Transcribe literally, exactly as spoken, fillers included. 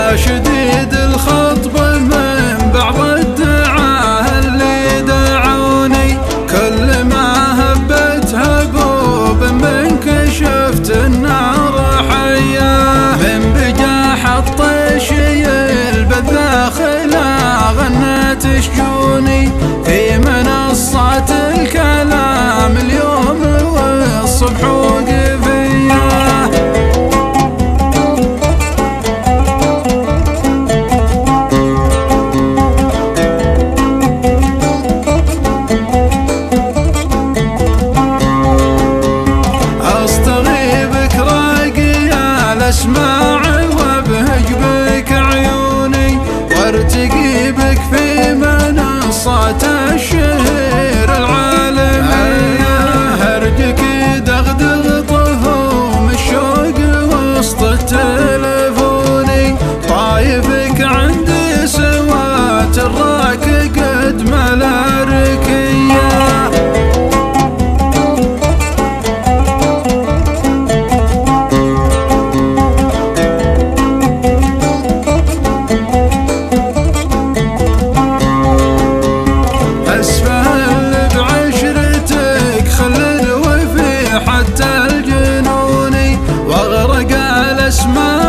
يا شديد الخطب من بعض الدعاه اللي دعوني، كل ما هبت هبوب منك شفت النار حياه، من بجاح الطيش يلبث داخله غنت شجوني في منصات الكلام اليوم والصبح وقفيه. اسمع وابهج بك عيوني وارتقي بك في منصات الشهر العالمية، هرجك دغدغ طهوم الشوق وسط التلفوني، طايفك عندي سوات الراك قد ملا ركيه. حتى الجنوني واغرق الاسماء